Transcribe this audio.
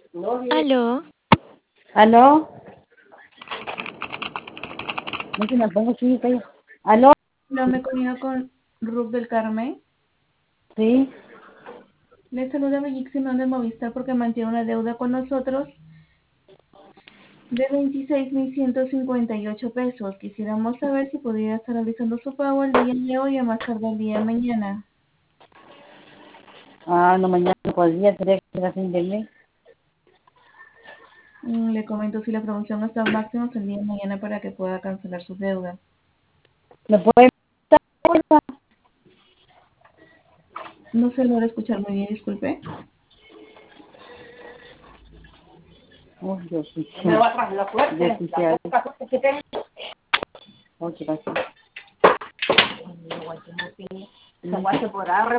Aló, ¿Aló? No se me pongo chica. ¿Aló? No me comunico con Ruth del Carmen. Sí. Le saluda Belliximón de Movistar porque mantiene una deuda con nosotros de 26.158 pesos. Quisiéramos saber si podría estar realizando su pago el día de hoy o más tarde el día de mañana. Ah, no, mañana no podría, tendría que ser a fin de mes. Le comento si la promoción está máximo hasta el día de mañana para que pueda cancelar su deuda. ¿Me puede porfa? No se logra escuchar muy bien, disculpe. Uy, Dios mío. Me va atrás la fuerte. Dios mío. Oye, ¿qué pasa?